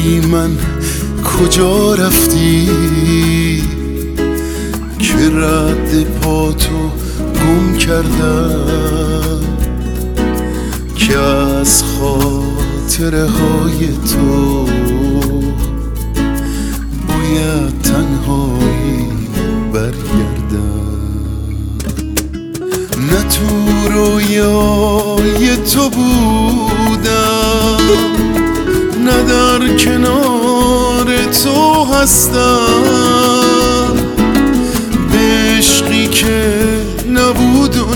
بی من کجا رفتی که رد پاتو گم کردم، که از خاطره های تو باید تنهایی برگردم. نه تو رویای تو بودم، نه در کنار تو هستم، به عشقی که نبود و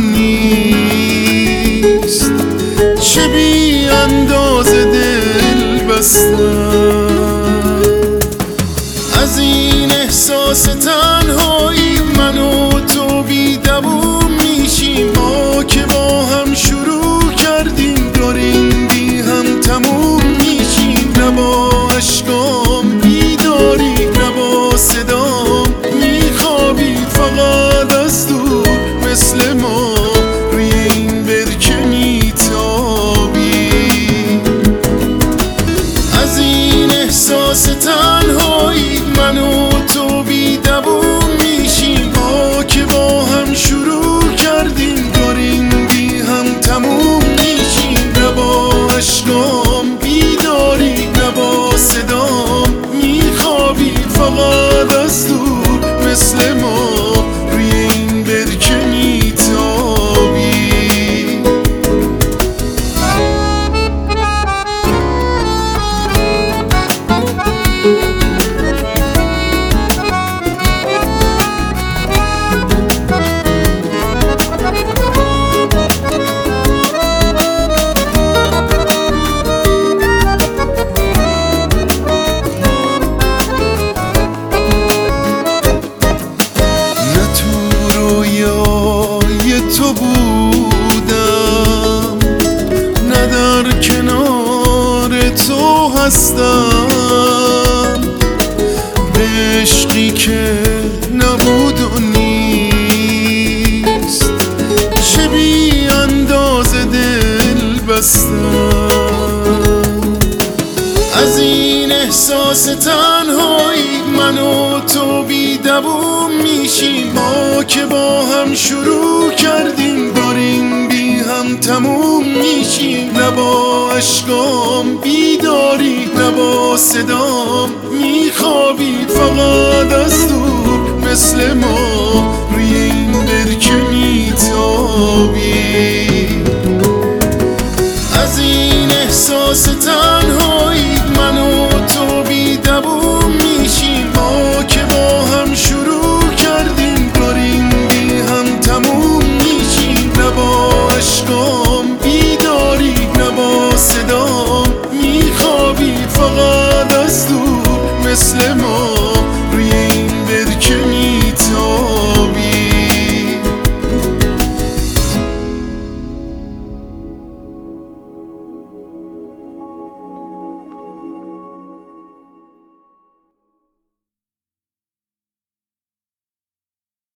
نیست چه بی اندازه دل بستم. از این احساس تنهایی من و تو بی دووم میشیم، ما که با هم شروع کردیم داریم بی هم تموم میشیم. نه با اشکام بیداری نه با صدام میخوابی، فقط از دور مثل ما روی این برکه میتابی. از این احساس تنهایی من و تو بی دووم میشیم، ما که با هم شروع کردیم داریم بی هم تموم میشیم. نه با اشکام بیداری نه با صدام میخوابی، فقط از دور مثل ما روی این برکه میتابی. تو بودم، نه در کنار تو هستم، به عشقی که نبود و نیست چه بی اندازه دل بستم. از این احساس تنهایی من و تو بی دووم میشیم، ما که با هم شروع کردیم داریم بی هم تموم میشیم. نه با اشکام بیداری نه با صدام میخوابی، فقط از دور مثل ما